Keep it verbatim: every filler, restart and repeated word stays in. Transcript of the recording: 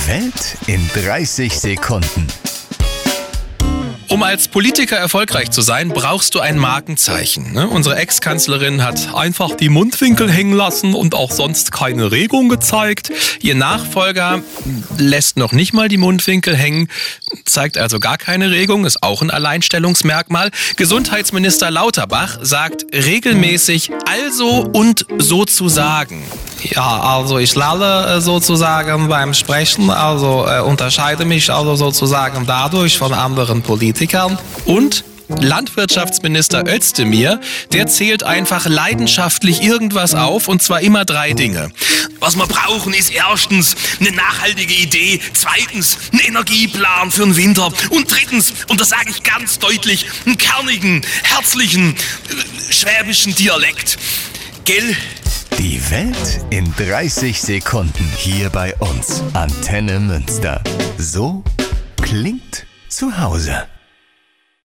Welt in dreißig Sekunden. Um als Politiker erfolgreich zu sein, brauchst du ein Markenzeichen. Ne? Unsere Ex-Kanzlerin hat einfach die Mundwinkel hängen lassen und auch sonst keine Regung gezeigt. Ihr Nachfolger lässt noch nicht mal die Mundwinkel hängen, zeigt also gar keine Regung, ist auch ein Alleinstellungsmerkmal. Gesundheitsminister Lauterbach sagt regelmäßig also und sozusagen. Ja, also ich lalle sozusagen beim Sprechen, also äh, unterscheide mich also sozusagen dadurch von anderen Politikern. Und Landwirtschaftsminister Özdemir, der zählt einfach leidenschaftlich irgendwas auf, und zwar immer drei Dinge. Was wir brauchen, ist erstens eine nachhaltige Idee, zweitens ein Energieplan für den Winter und drittens, und das sage ich ganz deutlich, einen kernigen, herzlichen, äh, schwäbischen Dialekt. Gell? Die Welt in dreißig Sekunden hier bei uns. Antenne Münster. So klingt zu Hause.